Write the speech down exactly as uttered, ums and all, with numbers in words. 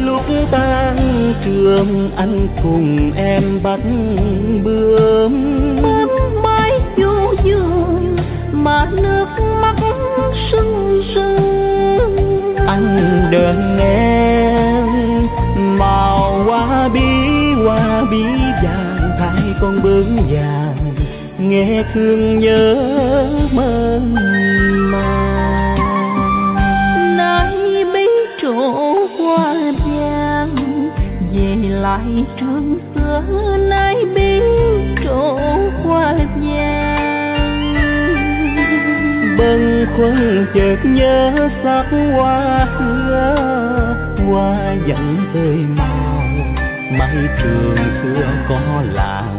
lúc tan trường anh cùng em bắt bướm. Bướm mãi vô dương mà nước mắt sưng sưng. Anh đợi em màu hoa bí hoa bí vàng thay con bướm vàng nghe thương nhớ mơn man. Nay bấy trổ hoa vàng về lại trường xưa, nay bấy trổ hoa vàng. Bâng khuâng chợt nhớ sắc hoa xưa, hoa vẫn tươi màu mây trường xưa có lạ